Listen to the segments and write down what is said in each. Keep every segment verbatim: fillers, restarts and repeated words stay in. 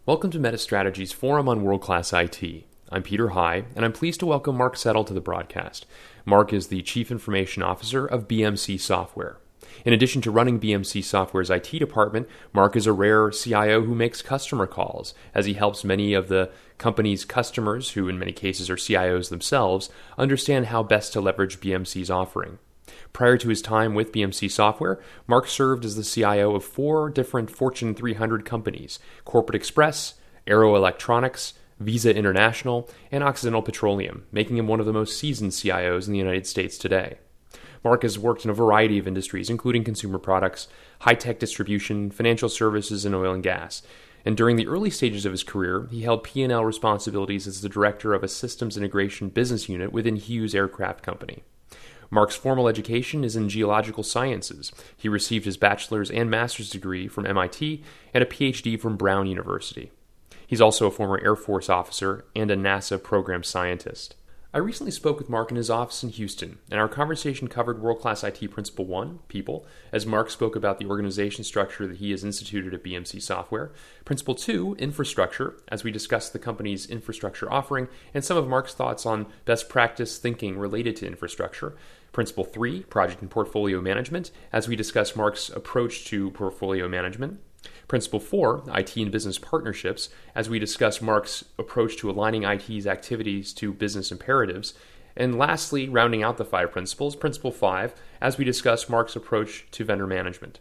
Welcome to MetaStrategy's Forum on World-Class I T. I'm Peter High, and I'm pleased to welcome Mark Settle to the broadcast. Mark is the Chief Information Officer of B M C Software. In addition to running B M C Software's I T department, Mark is a rare C I O who makes customer calls, as he helps many of the company's customers, who in many cases are C I Os themselves, understand how best to leverage B M C's offering. Prior to his time with B M C Software, Mark served as the C I O of four different Fortune three hundred companies: Corporate Express, Arrow Electronics, Visa International, and Occidental Petroleum, making him one of the most seasoned C I Os in the United States today. Mark has worked in a variety of industries, including consumer products, high-tech distribution, financial services, and oil and gas. And during the early stages of his career, he held P and L responsibilities as the director of a systems integration business unit within Hughes Aircraft Company. Mark's formal education is in geological sciences. He received his bachelor's and master's degree from M I T and a P H D from Brown University. He's also a former Air Force officer and a NASA program scientist. I recently spoke with Mark in his office in Houston, and our conversation covered World-Class I T Principle one, People, as Mark spoke about the organization structure that he has instituted at B M C Software. Principle two, Infrastructure, as we discussed the company's infrastructure offering and some of Mark's thoughts on best practice thinking related to infrastructure. Principle three, Project and Portfolio Management, as we discuss Mark's approach to portfolio management. Principle four, I T and Business Partnerships, as we discuss Mark's approach to aligning I T's activities to business imperatives. And lastly, rounding out the five principles, Principle five, as we discuss Mark's approach to vendor management.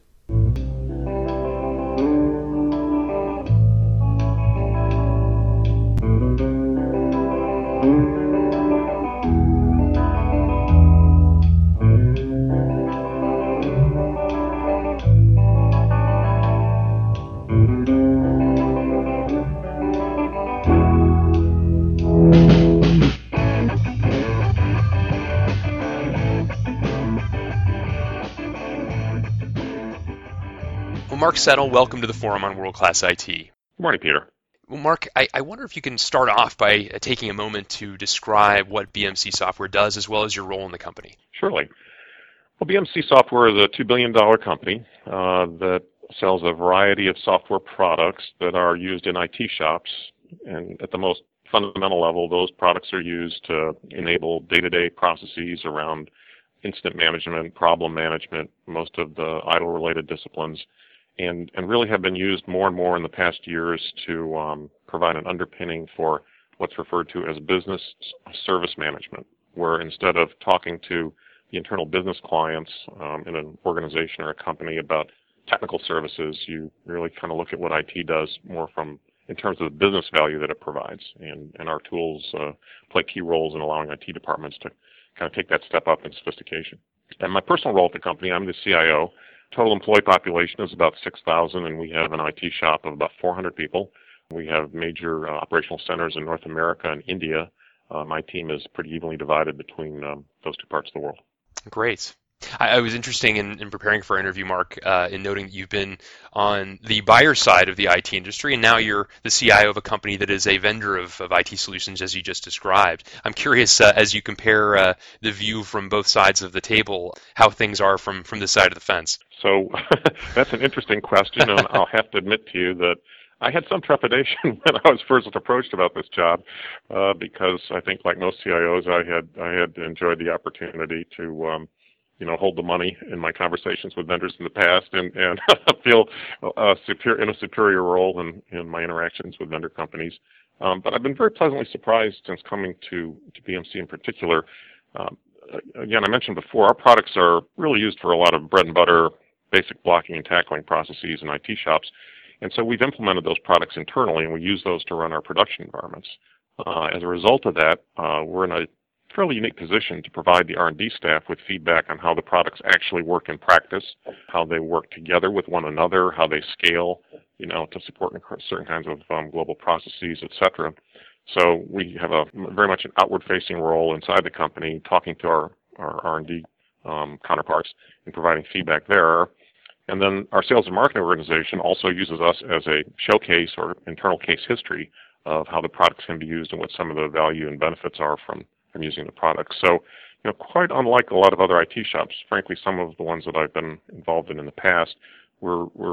Mark Settle, welcome to the Forum on World-Class I T. Good morning, Peter. Well, Mark, I, I wonder if you can start off by uh, taking a moment to describe what B M C Software does, as well as your role in the company. Surely. Well, B M C Software is a two billion dollars company uh, that sells a variety of software products that are used in I T shops. And at the most fundamental level, those products are used to enable day-to-day processes around incident management, problem management, most of the idle-related disciplines, and, and really have been used more and more in the past years to um, provide an underpinning for what's referred to as business service management, where instead of talking to the internal business clients um, in an organization or a company about technical services, you really kind of look at what I T does more from in terms of the business value that it provides. And, and our tools uh, play key roles in allowing I T departments to kind of take that step up in sophistication. And my personal role at the company, I'm the C I O. Total employee population is about six thousand, and we have an I T shop of about four hundred people. We have major uh, operational centers in North America and India. Uh, my team is pretty evenly divided between um, those two parts of the world. Great. I, I was interesting in, in preparing for our interview, Mark, uh, in noting that you've been on the buyer side of the I T industry, and now you're the C I O of a company that is a vendor of, of I T solutions, as you just described. I'm curious, uh, as you compare uh, the view from both sides of the table, how things are from, from this side of the fence. So that's an interesting question, and I'll have to admit to you that I had some trepidation when I was first approached about this job, uh, because I think, like most C I Os, I had I had enjoyed the opportunity to, um, you know, hold the money in my conversations with vendors in the past, and and feel uh, superior in a superior role in, in my interactions with vendor companies. Um, but I've been very pleasantly surprised since coming to to B M C in particular. Um, again, I mentioned before, our products are really used for a lot of bread and butter, basic blocking and tackling processes in I T shops. And so we've implemented those products internally, and we use those to run our production environments. Uh, as a result of that, uh, we're in a fairly unique position to provide the R and D staff with feedback on how the products actually work in practice, how they work together with one another, how they scale, you know, to support certain kinds of um, global processes, et cetera. So we have a very much an outward-facing role inside the company, talking to our, our R and D um, counterparts and providing feedback there. And then our sales and marketing organization also uses us as a showcase or internal case history of how the products can be used and what some of the value and benefits are from, from using the products. So, you know, quite unlike a lot of other I T shops, frankly, some of the ones that I've been involved in in the past, we're, we're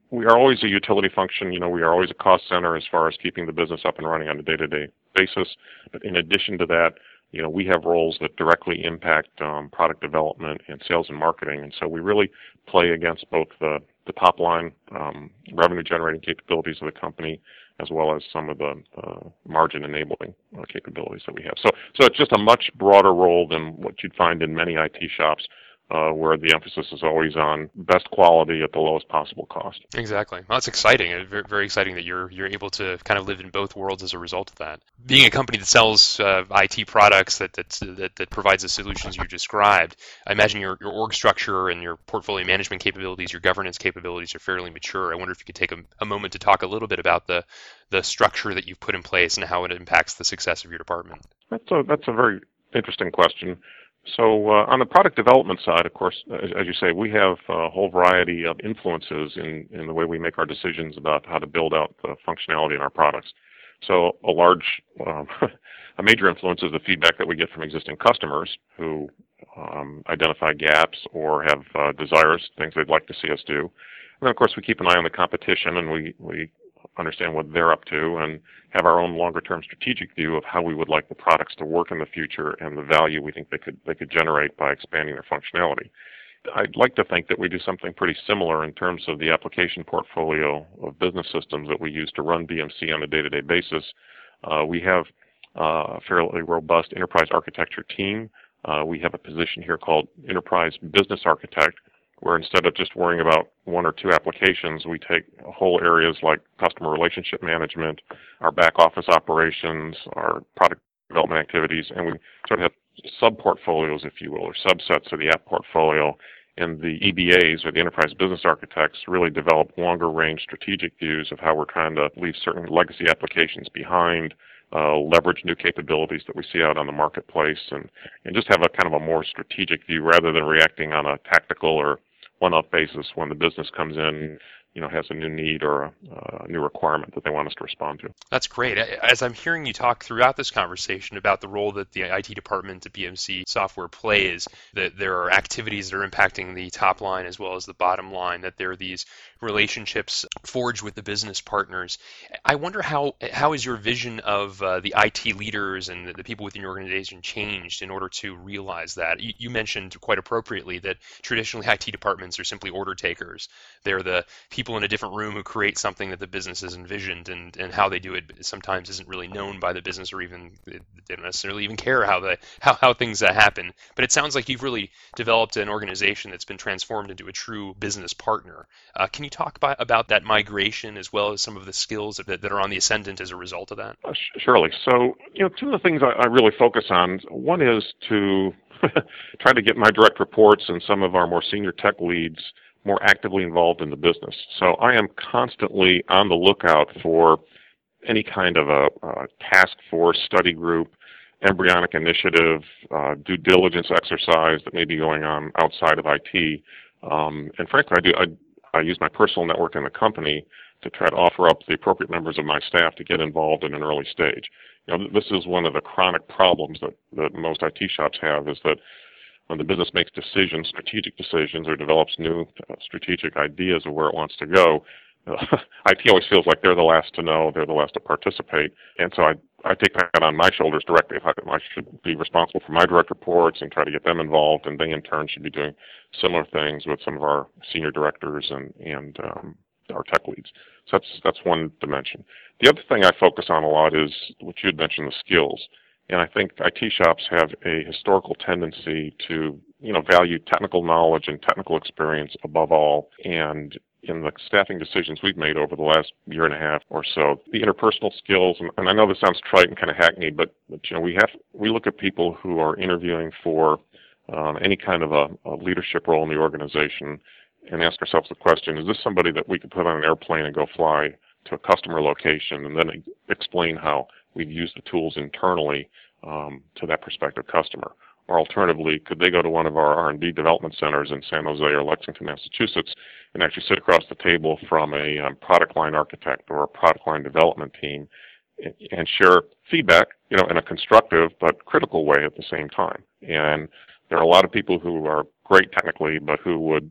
we are always a utility function. You know, we are always a cost center as far as keeping the business up and running on a day-to-day basis. But in addition to that, you know, we have roles that directly impact um, product development and sales and marketing. And so we really play against both the, the top line um, revenue generating capabilities of the company as well as some of the uh, margin enabling uh, capabilities that we have. So, so it's just a much broader role than what you'd find in many I T shops, Uh, where the emphasis is always on best quality at the lowest possible cost. Exactly. Well, that's exciting. It's very, very exciting that you're you're able to kind of live in both worlds as a result of that. Being a company that sells uh, I T products that, that that that provides the solutions you described, I imagine your your org structure and your portfolio management capabilities, your governance capabilities are fairly mature. I wonder if you could take a, a moment to talk a little bit about the the structure that you've put in place and how it impacts the success of your department. That's a that's a very interesting question. So uh, on the product development side, of course, as, as you say, we have a whole variety of influences in, in the way we make our decisions about how to build out the functionality in our products. So a large, um, a major influence is the feedback that we get from existing customers who um, identify gaps or have uh, desires, things they'd like to see us do. And then, of course, we keep an eye on the competition, and we, we understand what they're up to and have our own longer-term strategic view of how we would like the products to work in the future and the value we think they could they could generate by expanding their functionality. I'd like to think that we do something pretty similar in terms of the application portfolio of business systems that we use to run B M C on a day-to-day basis. Uh, we have uh, a fairly robust enterprise architecture team. Uh, we have a position here called Enterprise Business Architect, where instead of just worrying about one or two applications, we take whole areas like customer relationship management, our back office operations, our product development activities, and we sort of have sub-portfolios, if you will, or subsets of the app portfolio. And the E B As, or the Enterprise Business Architects, really develop longer-range strategic views of how we're trying to leave certain legacy applications behind, uh, leverage new capabilities that we see out on the marketplace, and, and just have a kind of a more strategic view rather than reacting on a tactical or one-off basis when the business comes in, you know, has a new need or a, a new requirement that they want us to respond to. That's great. As I'm hearing you talk throughout this conversation about the role that the I T department at B M C Software plays, that there are activities that are impacting the top line as well as the bottom line, that there are these relationships forged with the business partners. I wonder how how is your vision of uh, the I T leaders and the, the people within your organization changed in order to realize that? You, you mentioned quite appropriately that traditionally I T departments are simply order takers. They're the people in a different room who create something that the business has envisioned, and, and how they do it sometimes isn't really known by the business, or even they don't necessarily even care how the how, how things uh, happen. But it sounds like you've really developed an organization that's been transformed into a true business partner. Uh, can you talk by, about that migration as well as some of the skills that, that are on the ascendant as a result of that? Uh, surely. So, you know, two of the things I, I really focus on, one is to try to get my direct reports and some of our more senior tech leads more actively involved in the business. So I am constantly on the lookout for any kind of a, a task force, study group, embryonic initiative, uh, due diligence exercise that may be going on outside of I T. Um, and frankly, I do I, I use my personal network in the company to try to offer up the appropriate members of my staff to get involved in an early stage. You know, this is one of the chronic problems that, that most I T shops have, is that when the business makes decisions, strategic decisions, or develops new uh, strategic ideas of where it wants to go, uh, I T always feels like they're the last to know, they're the last to participate. And so I, I take that on my shoulders directly. I, I should be responsible for my direct reports and try to get them involved, and they in turn should be doing similar things with some of our senior directors and, and um, our tech leads. So that's, that's one dimension. The other thing I focus on a lot is what you had mentioned, the skills. And I think I T shops have a historical tendency to, you know, value technical knowledge and technical experience above all. And in the staffing decisions we've made over the last year and a half or so, the interpersonal skills, and, and I know this sounds trite and kind of hackneyed, but, but you know, we have we look at people who are interviewing for um, any kind of a, a leadership role in the organization and ask ourselves the question: is this somebody that we could put on an airplane and go fly to a customer location and then explain how we've used the tools internally um, to that prospective customer? Or alternatively, could they go to one of our R and D development centers in San Jose or Lexington, Massachusetts, and actually sit across the table from a um, product line architect or a product line development team and share feedback, you know, in a constructive but critical way at the same time? And there are a lot of people who are great technically, but who would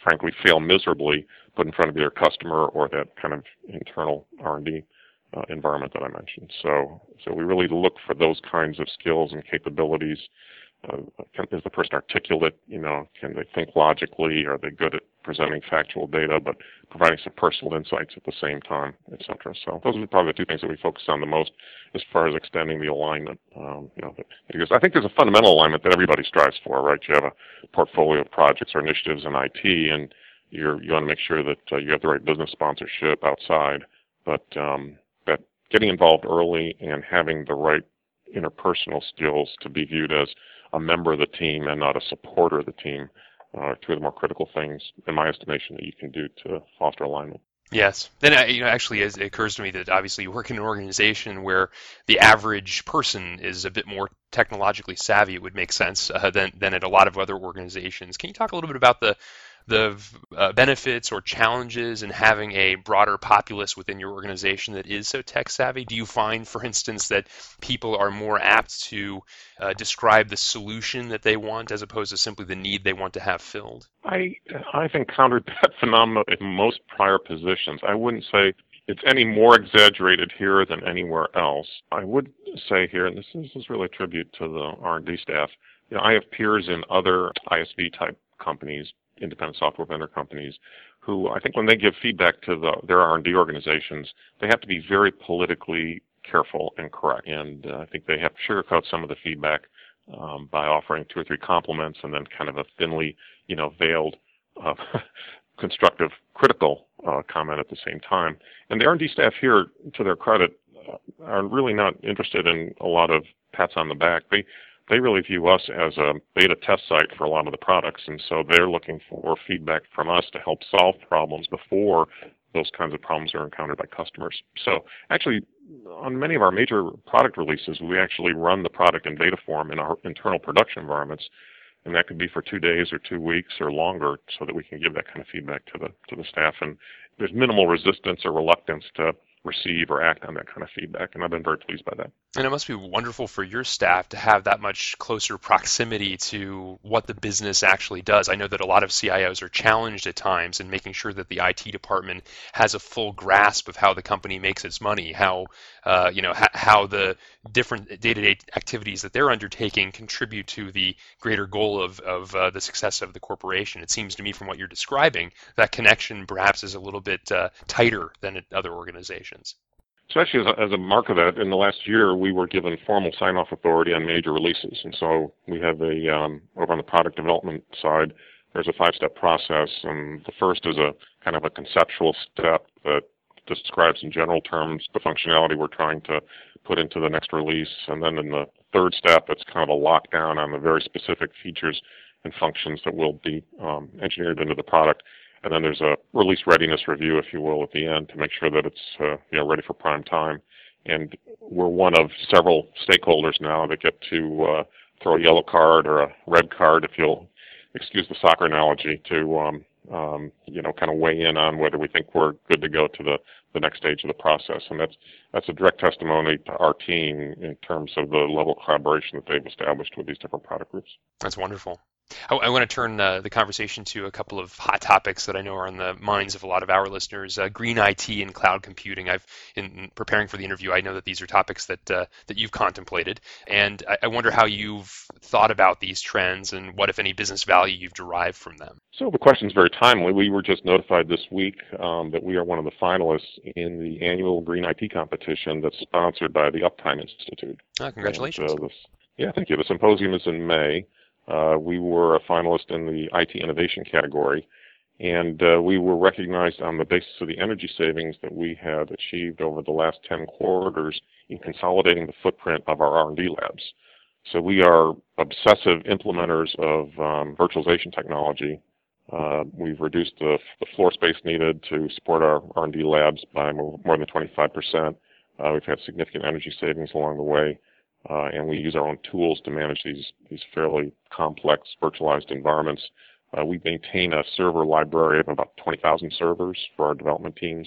frankly, fail miserably put in front of their customer or that kind of internal R and D uh, environment that I mentioned. So, so we really look for those kinds of skills and capabilities. Uh, can, is the person articulate? You know, can they think logically? Are they good at presenting factual data, but providing some personal insights at the same time, et cetera? So those are probably the two things that we focus on the most as far as extending the alignment. Um, you know, because I think there's a fundamental alignment that everybody strives for, right? You have a portfolio of projects or initiatives in I T, and you're, you want to make sure that uh, you have the right business sponsorship outside, but um, that getting involved early and having the right interpersonal skills to be viewed as a member of the team and not a supporter of the team are two of the more critical things, in my estimation, that you can do to foster alignment. Yes. Then, uh, you know, actually, it occurs to me that obviously you work in an organization where the average person is a bit more technologically savvy. It would make sense uh, than than at a lot of other organizations. Can you talk a little bit about the the uh, benefits or challenges in having a broader populace within your organization that is so tech savvy? Do you find, for instance, that people are more apt to uh, describe the solution that they want as opposed to simply the need they want to have filled? I I've encountered that phenomenon in most prior positions. I wouldn't say it's any more exaggerated here than anywhere else. I would say here, and this is, this is really a tribute to the R and D staff, you know, I have peers in other I S V type companies, independent software vendor companies, who I think when they give feedback to the, their R and D organizations, they have to be very politically careful and correct. And uh, I think they have to sugarcoat some of the feedback um, by offering two or three compliments and then kind of a thinly, you know, veiled uh, constructive critical uh, comment at the same time. And the R and D staff here, to their credit, uh, are really not interested in a lot of pats on the back. They They really view us as a beta test site for a lot of the products, and so they're looking for feedback from us to help solve problems before those kinds of problems are encountered by customers. So actually, on many of our major product releases, we actually run the product in beta form in our internal production environments, and that could be for two days or two weeks or longer so that we can give that kind of feedback to the to the staff. And there's minimal resistance or reluctance to receive or act on that kind of feedback, and I've been very pleased by that. And it must be wonderful for your staff to have that much closer proximity to what the business actually does. I know that a lot of C I Os are challenged at times in making sure that the I T department has a full grasp of how the company makes its money, how uh, you know ha- how the different day-to-day activities that they're undertaking contribute to the greater goal of of uh, the success of the corporation. It seems to me, from what you're describing, that connection perhaps is a little bit uh, tighter than at other organizations. So actually, as a, as a mark of that, in the last year, we were given formal sign-off authority on major releases. And so we have a, um, over on the product development side, there's a five-step process. And the first is a kind of a conceptual step that describes in general terms the functionality we're trying to put into the next release. And then in the third step, it's kind of a lockdown on the very specific features and functions that will be um, engineered into the product. And then there's a release readiness review, if you will, at the end to make sure that it's uh, you know ready for prime time. And we're one of several stakeholders now that get to uh, throw a yellow card or a red card, if you'll excuse the soccer analogy, to um, um, you know kind of weigh in on whether we think we're good to go to the, the next stage of the process. And that's that's a direct testimony to our team in terms of the level of collaboration that they've established with these different product groups. That's wonderful. I, I want to turn uh, the conversation to a couple of hot topics that I know are on the minds of a lot of our listeners. Uh, green I T and cloud computing. I've, in preparing for the interview, I know that these are topics that uh, that you've contemplated, and I, I wonder how you've thought about these trends and what, if any, business value you've derived from them. So the question is very timely. We were just notified this week um, that we are one of the finalists in the annual Green I T competition that's sponsored by the Uptime Institute. Oh, congratulations. And, uh, this, yeah, thank you. The symposium is in May. Uh, we were a finalist in the I T innovation category, and uh, we were recognized on the basis of the energy savings that we had achieved over the last ten quarters in consolidating the footprint of our R and D labs. So we are obsessive implementers of um, virtualization technology. Uh, we've reduced the, the floor space needed to support our R and D labs by more, more than twenty-five percent. Uh, we've had significant energy savings along the way. Uh, and we use our own tools to manage these these fairly complex virtualized environments. Uh, we maintain a server library of about twenty thousand servers for our development teams,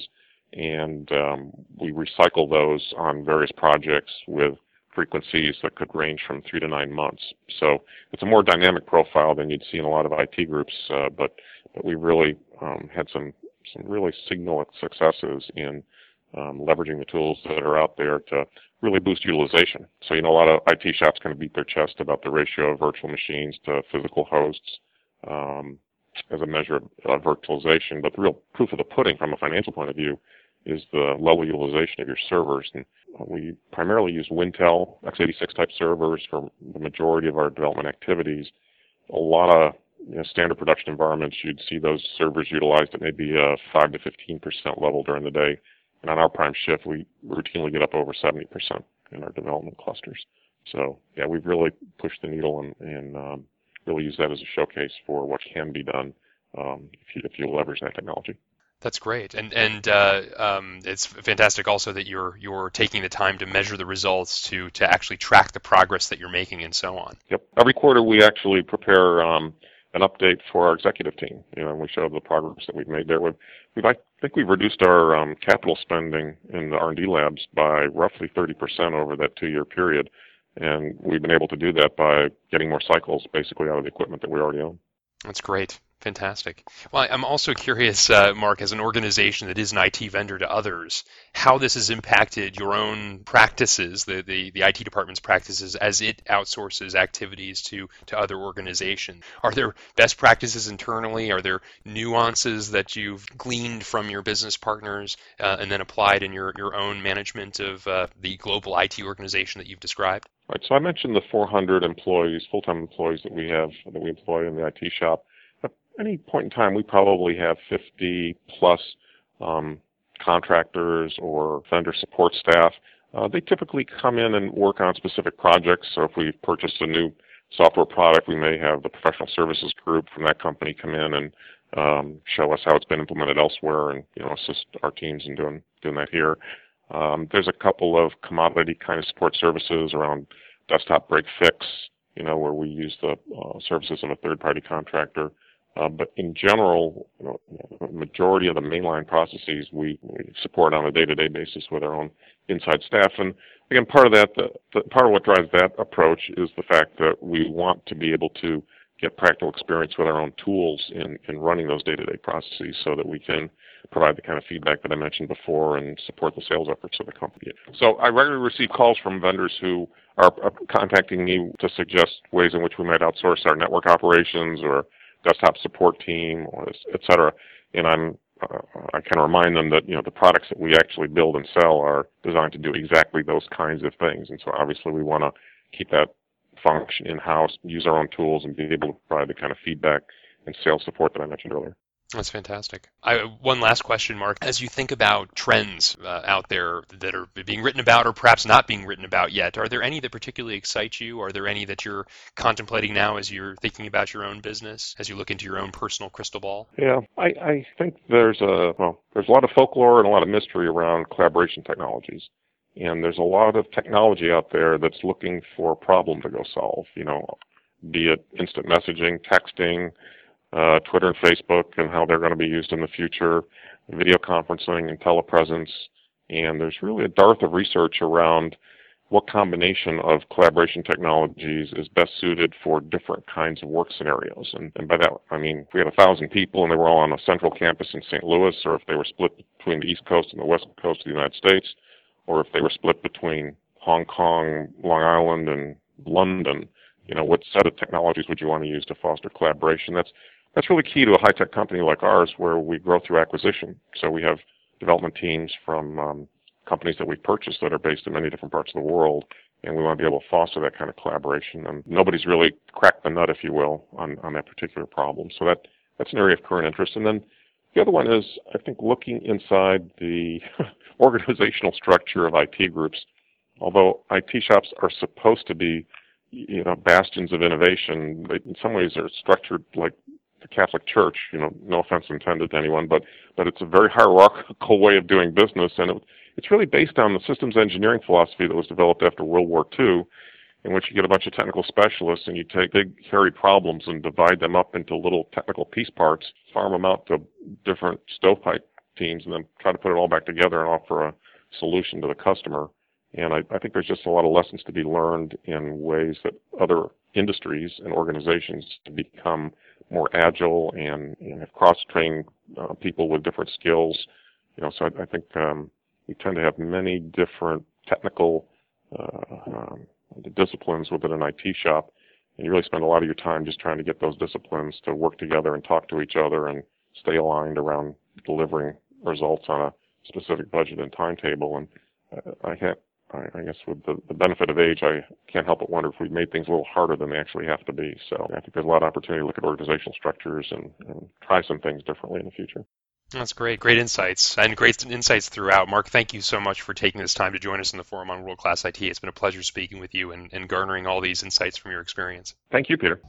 and um, we recycle those on various projects with frequencies that could range from three to nine months. So it's a more dynamic profile than you'd see in a lot of I T groups, uh, but but we really um, had some some really signal successes in um, leveraging the tools that are out there to really boost utilization. So, you know, a lot of I T shops kind of beat their chest about the ratio of virtual machines to physical hosts um, as a measure of uh, virtualization. But the real proof of the pudding from a financial point of view is the level utilization of your servers. And we primarily use Wintel x eighty-six type servers for the majority of our development activities. A lot of you know, standard production environments, you'd see those servers utilized at maybe a five to fifteen percent level during the day. And on our prime shift, we routinely get up over seventy percent in our development clusters. So, yeah, we've really pushed the needle and, and um, really used that as a showcase for what can be done um, if, you, if you leverage that technology. That's great, and and uh, um, it's fantastic also that you're you're taking the time to measure the results, to to actually track the progress that you're making, and so on. Yep. Every quarter we actually prepare um, an update for our executive team. You know, and we show the progress that we've made there. We've, we've I think we've reduced our um, capital spending in the R and D labs by roughly thirty percent over that two-year period, and we've been able to do that by getting more cycles basically out of the equipment that we already own. That's great. Fantastic. Well, I'm also curious, uh, Mark, as an organization that is an I T vendor to others, how this has impacted your own practices, the, the, the I T department's practices, as it outsources activities to, to other organizations. Are there best practices internally? Are there nuances that you've gleaned from your business partners uh, and then applied in your, your own management of uh, the global I T organization that you've described? Right. So I mentioned the four hundred employees, full-time employees that we have, that we employ in the I T shop. At any point in time, we probably have fifty plus um, contractors or vendor support staff. Uh, they typically come in and work on specific projects. So if we've purchased a new software product, we may have the professional services group from that company come in and um, show us how it's been implemented elsewhere, and you know assist our teams in doing doing that here. Um, there's a couple of commodity kind of support services around desktop break fix, you know, where we use the uh, services of a third-party contractor. Uh, but in general, you know, the majority of the mainline processes we, we support on a day-to-day basis with our own inside staff. And again, part of that, the, the, part of what drives that approach is the fact that we want to be able to get practical experience with our own tools in, in running those day-to-day processes so that we can provide the kind of feedback that I mentioned before and support the sales efforts of the company. So I regularly receive calls from vendors who are contacting me to suggest ways in which we might outsource our network operations or desktop support team, or et cetera. And I'm uh, I kind of remind them that you know the products that we actually build and sell are designed to do exactly those kinds of things. And so obviously we want to keep that function in-house, use our own tools, and be able to provide the kind of feedback and sales support that I mentioned earlier. That's fantastic. I, one last question, Mark. As you think about trends uh, out there that are being written about or perhaps not being written about yet, are there any that particularly excite you? Are there any that you're contemplating now as you're thinking about your own business, as you look into your own personal crystal ball? Yeah, I, I think there's a, well, there's a lot of folklore and a lot of mystery around collaboration technologies. And there's a lot of technology out there that's looking for a problem to go solve, you know, be it instant messaging, texting, Uh, Twitter and Facebook and how they're going to be used in the future, video conferencing and telepresence. And there's really a dearth of research around what combination of collaboration technologies is best suited for different kinds of work scenarios. And, and by that, I mean, if we had a thousand people and they were all on a central campus in Saint Louis, or if they were split between the East Coast and the West Coast of the United States, or if they were split between Hong Kong, Long Island, and London, you know, what set of technologies would you want to use to foster collaboration? That's That's really key to a high-tech company like ours, where we grow through acquisition. So we have development teams from um, companies that we've purchased that are based in many different parts of the world, and we want to be able to foster that kind of collaboration. And nobody's really cracked the nut, if you will, on, on that particular problem. So that that's an area of current interest. And then the other one is, I think, looking inside the organizational structure of I T groups. Although I T shops are supposed to be, you know, bastions of innovation, they, in some ways they're structured like the Catholic Church, you know, no offense intended to anyone, but, but it's a very hierarchical way of doing business, and it, it's really based on the systems engineering philosophy that was developed after World War Two, in which you get a bunch of technical specialists and you take big, hairy problems and divide them up into little technical piece parts, farm them out to different stovepipe teams, and then try to put it all back together and offer a solution to the customer. And I, I think there's just a lot of lessons to be learned in ways that other industries and organizations to become more agile and, and have cross-trained uh, people with different skills. You know, so I, I think um, we tend to have many different technical uh, um, disciplines within an I T shop, and you really spend a lot of your time just trying to get those disciplines to work together and talk to each other and stay aligned around delivering results on a specific budget and timetable. And uh, I can't, I, I guess with the, the benefit of age, I can't help but wonder if we've made things a little harder than they actually have to be. So I think there's a lot of opportunity to look at organizational structures and, and try some things differently in the future. That's great. Great insights and great insights throughout. Mark, thank you so much for taking this time to join us in the Forum on World Class I T. It's been a pleasure speaking with you and, and garnering all these insights from your experience. Thank you, Peter.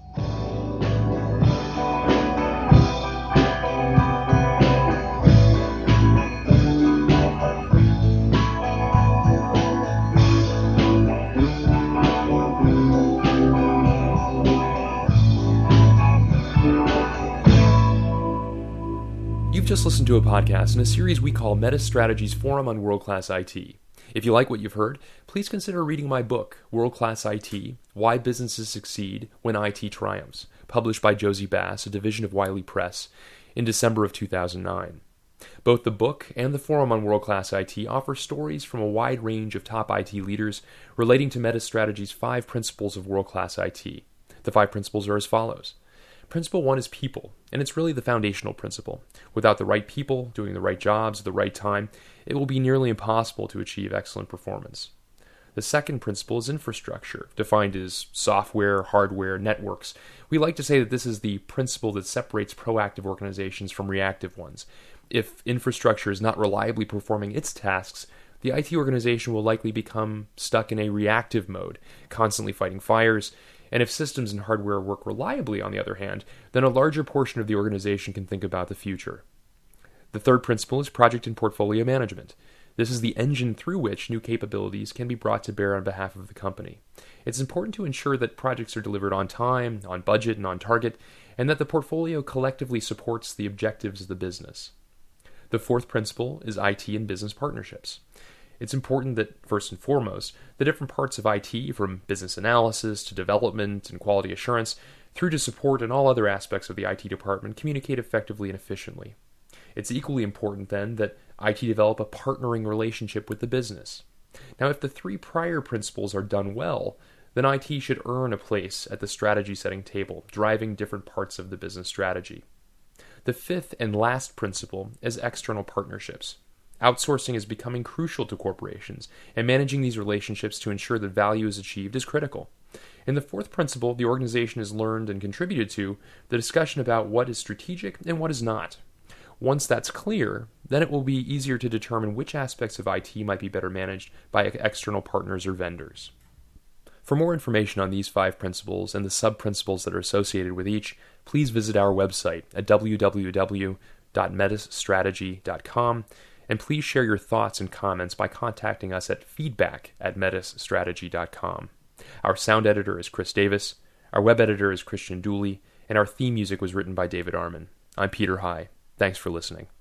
You've just listened to a podcast in a series we call MetaStrategy's Forum on World Class I T. If you like what you've heard, please consider reading my book, World Class I T, Why Businesses Succeed When I T Triumphs, published by Josie Bass, a division of Wiley Press, in December of two thousand nine. Both the book and the Forum on World Class I T offer stories from a wide range of top I T leaders relating to MetaStrategy's five principles of world-class I T. The five principles are as follows. Principle one is people, and it's really the foundational principle. Without the right people doing the right jobs at the right time, it will be nearly impossible to achieve excellent performance. The second principle is infrastructure, defined as software, hardware, networks. We like to say that this is the principle that separates proactive organizations from reactive ones. If infrastructure is not reliably performing its tasks, the I T organization will likely become stuck in a reactive mode, constantly fighting fires. And if systems and hardware work reliably, on the other hand, then a larger portion of the organization can think about the future. The third principle is project and portfolio management. This is the engine through which new capabilities can be brought to bear on behalf of the company. It's important to ensure that projects are delivered on time, on budget, and on target, and that the portfolio collectively supports the objectives of the business. The fourth principle is I T and business partnerships. It's important that, first and foremost, the different parts of I T, from business analysis to development and quality assurance, through to support and all other aspects of the I T department, communicate effectively and efficiently. It's equally important, then, that I T develop a partnering relationship with the business. Now, if the three prior principles are done well, then I T should earn a place at the strategy-setting table, driving different parts of the business strategy. The fifth and last principle is external partnerships. Outsourcing is becoming crucial to corporations, and managing these relationships to ensure that value is achieved is critical. In the fourth principle, the organization has learned and contributed to the discussion about what is strategic and what is not. Once that's clear, then it will be easier to determine which aspects of I T might be better managed by external partners or vendors. For more information on these five principles and the sub-principles that are associated with each, please visit our website at w w w dot metis strategy dot com. And please share your thoughts and comments by contacting us at feedback at metis strategy dot com. Our sound editor is Chris Davis, our web editor is Christian Dooley, and our theme music was written by David Arman. I'm Peter High. Thanks for listening.